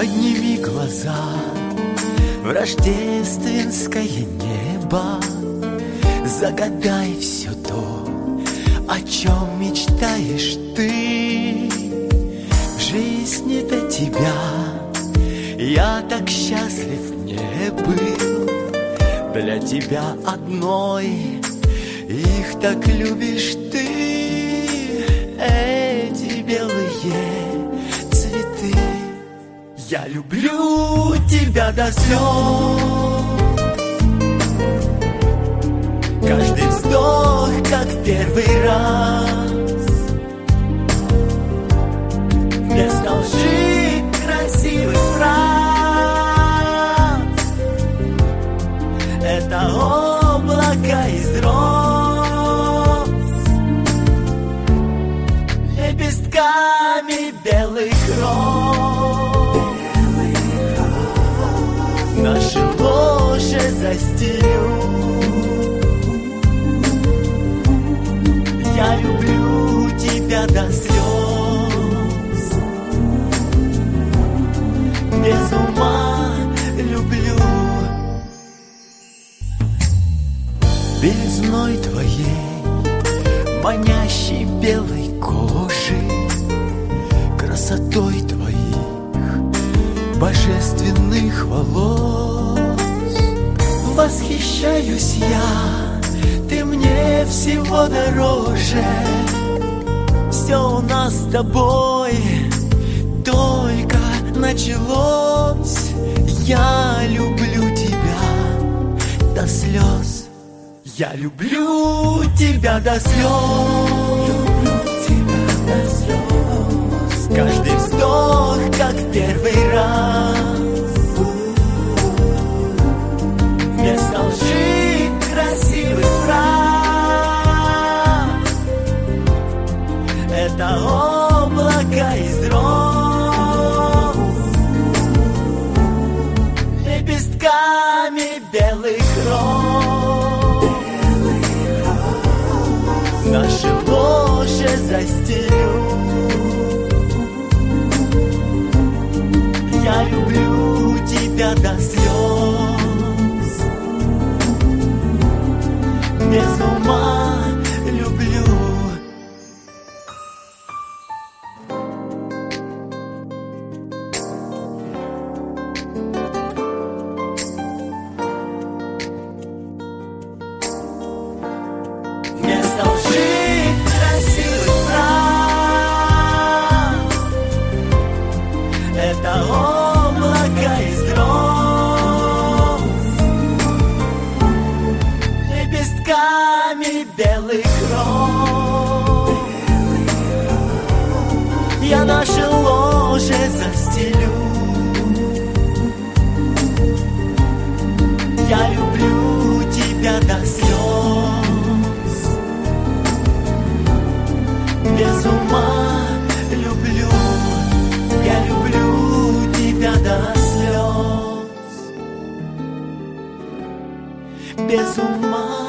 Подними глаза в рождественское небо, загадай все то, о чем мечтаешь ты. В жизни до тебя я так счастлив не был. Для тебя одной их так любишь ты. Эти белые цветы, я люблю тебя до слез. Каждый вздох, как первый раз. Вместо лжи красивых фраз. Это облако из роз, лепестками белых роз. Наши ложе застелю. Я люблю тебя до слез. Без ума люблю. Белизной твоей, манящей белой кожи, красотой твоих божественных волос восхищаюсь я. Ты мне всего дороже. Все у нас с тобой только началось. Я люблю тебя до слез. Я люблю тебя до слез. Люблю тебя до слез. Каждый вздох, как первый раз. Вместо лжи красивых фраз. Это облако из роз, лепестками белых роз. Наше ложе застелю. Я люблю тебя до слез. Без ума люблю. Вместо лжи красивых фраз. Это облако из роз, лепестками белых роз. Я наше ложе застелю. Я люблю тебя до слез. Без ума люблю. Я люблю тебя до слез. Без ума.